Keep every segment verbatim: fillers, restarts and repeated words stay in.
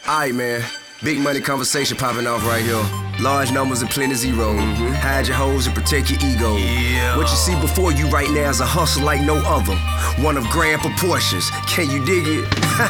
Alright, man. Big money conversation popping off right here. Large numbers and plenty zero. Mm-hmm. Hide your hoes and protect your ego. Yeah. What you see before you right now is a hustle like no other. One of grand proportions. Can you dig it?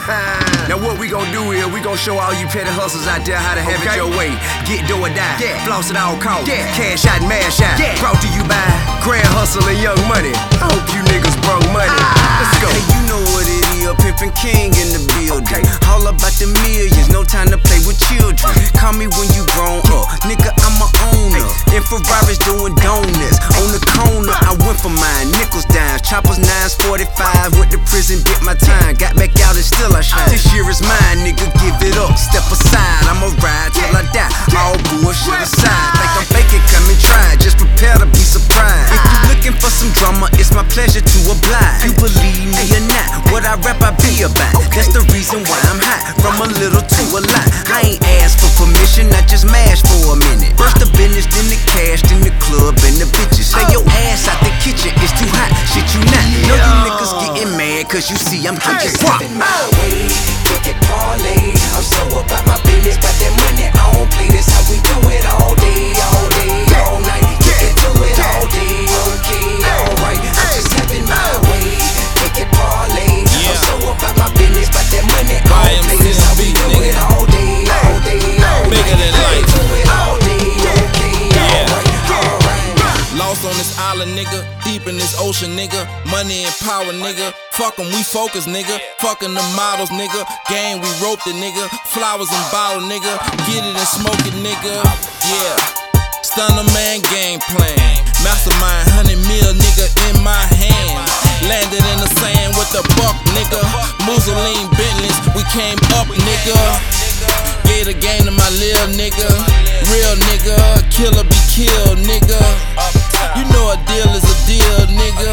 Now what we gon' do here, we gon' show all you petty hustlers out there how to have okay. it your way. Get do or die. Yeah. Floss at all costs. Yeah. Cash out and mash out. Yeah. Brought to you by Grand Hustle and Young Money. I hope you niggas brung money. Ah. Let's go. Hey, you know what it is, Pimpin' King in the building. Okay. All about the millions, no time to play with children. Call me when you grown up, nigga, I'm a owner. In Ferraris doing donuts on the corner. I went for mine, nickels, dimes, choppers, nines, forty-five. Went to prison, did my time, got back out and still I shine. This year is mine, nigga, give it up, step aside. I'ma ride till I die, all bullshit aside. Think I'm faking, come and try, just prepare to be surprised. If you looking for some drama, it's my pleasure to oblige. You believe me or not, what I rap I be about. That's the reason why I'm hot, from a little to a lot. I ain't asked for permission, I just mashed for a minute. First the business, then the cash, then the club and the bitches. Say your ass out the kitchen, it's too hot, shit you not. Know you niggas getting mad, cause you see I'm getting swap. My way, kick it parlay. I'm so about my business, got that money, I don't play. This how we do it all day, all day, all night. Kick it to it all day, okay, alright. I'm just having my way, kick it parlay. I'm so about my business, got that money, I don't play. This how we do it all day, all day, all night. Bigger than life. Do it all day, okay, alright, alright. Lost on this island, nigga. Deep in this ocean, nigga. Money and power, nigga. Fuck 'em, we focus, nigga. Fucking the models, nigga. Gang, we roped it, nigga. Flowers and bottle, nigga. Get it and smoke it, nigga. Yeah. Stunner man game plan. Mastermind, hundred mil, nigga, in my hand. Landed in the sand with the buck, nigga. Mussolini Bentleys, we came up, nigga. Gave the game to my lil' nigga. Real nigga, killer be killed, nigga. You know a deal is a deal, nigga.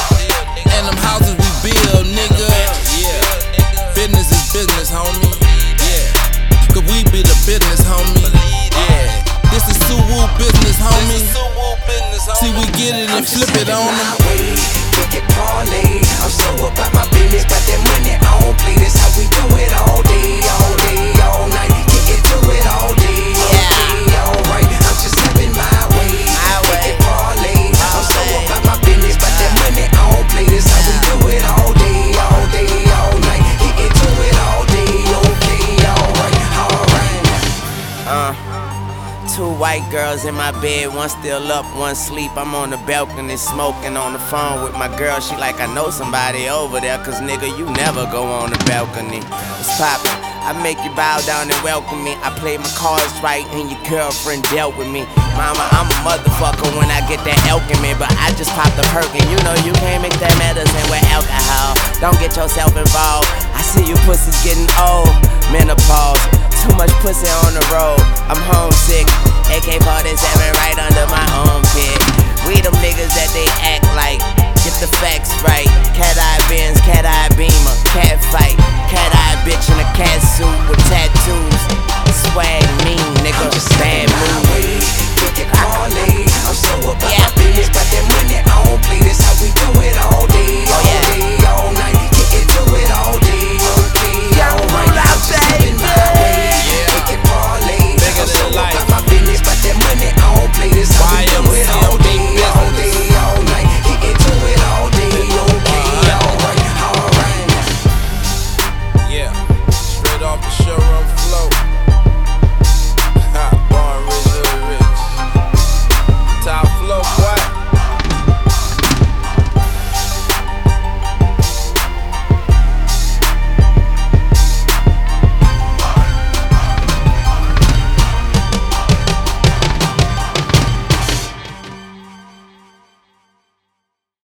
And them houses we build, nigga. Yeah. Business is business, homie. Yeah. Cause we be the business, homie. Yeah. This is Suwoo business, homie. See, we get it and flip it on them. Kick it parlay. I'm so about my business, got that money, I don't play. This how we do it all day, all day, all night. Kick it to it all day, okay, alright. I'm just having my way. Kick it parlay. I'm so about my business, got that money, I don't play. This how we do it all day, all day, all night. Kick it to it all day, okay, alright, alright. Uh Two white girls in my bed, one still up, one sleep. I'm on the balcony smoking on the phone with my girl. She like, I know somebody over there, cause nigga, you never go on the balcony. It's poppin', I make you bow down and welcome me. I play my cards right and your girlfriend dealt with me. Mama, I'm a motherfucker when I get that elk in me, but I just popped a perk and you know you can't mix that medicine with alcohol. Don't get yourself involved. I see you pussies getting old, menopause. Too much pussy on the road, I'm homesick. A K forty-seven right under my armpit. We them niggas that they act like. Get the facts right. Cat-eye Benz, cat-eye Beamer, cat fight. Cat-eye bitch in a cat suit with tattoo